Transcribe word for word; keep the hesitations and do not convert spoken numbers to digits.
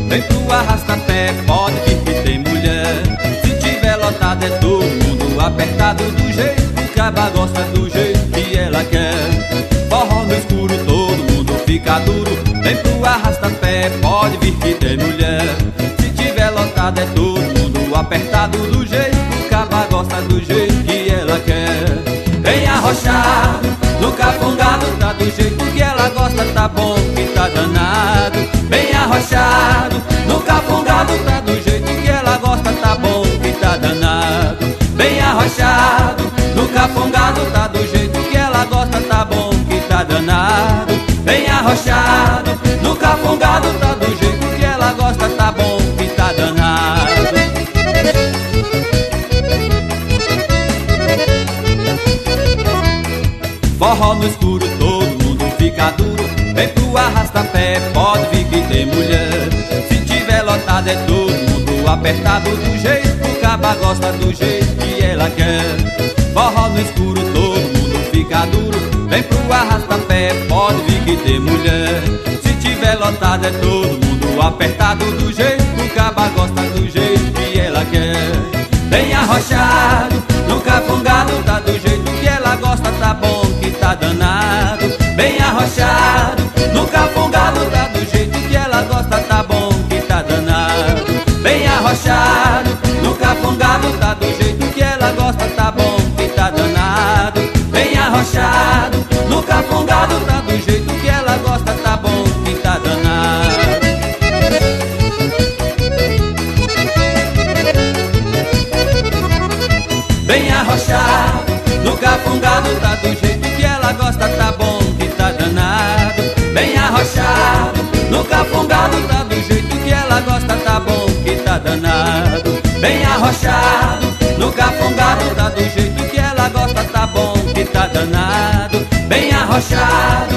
vem pro arrasta-pé, pode vir que tem mulher. Se tiver lotado é todo mundo apertado, do jeito que o caba gosta, do jeito que ela quer. Forró no escuro, todo mundo fica duro, vem pro arrasta-pé, pode vir que tem mulher. Se tiver lotado é todo mundo apertado, do jeito que o caba gosta, do jeito que ela quer. Vem arrochado, no cafungado, tá do jeito que ela gosta, tá bom que tá danado. Vem arrochado, no cafungado, tá do jeito que ela gosta, tá bom que tá danado. Vem arrochado, no cafungado, tá do jeito que ela gosta, tá bom que tá danado. Vem arrochado, no cafungado, tá do jeito que ela gosta, tá bom que tá danado. Forró no escuro, todo mundo fica duro, vem pro arrasta-pé, pode vir que tem mulher. Se tiver lotado é todo mundo apertado, do jeito que o caba gosta, do jeito que ela quer. Forró no escuro, todo mundo fica duro, vem pro arrasta-pé, pode vir que tem mulher. Se tiver lotado é todo mundo apertado, do jeito que o caba gosta, do jeito que ela quer. Vem arrochado, no cafungado, tá do jeito que ela gosta, tá bom que tá danado. Bem arrochado, no cafungado, tá do jeito que ela gosta, tá bom que tá danado. Bem arrochado, no cafungado, tá do jeito que ela gosta, tá bom que tá danado. Bem arrochado, no cafungado, tá do jeito que ela gosta, tá bom que tá danado. Bem arrochado, no cafungado, tá do jeito que ela gosta, tá bom que tá danado. Bem arrochado, no cafungado, tá do jeito que ela gosta, tá bom que tá danado. Bem arrochado, no cafungado, tá do jeito que ela gosta, tá bom que tá danado. Bem arrochado,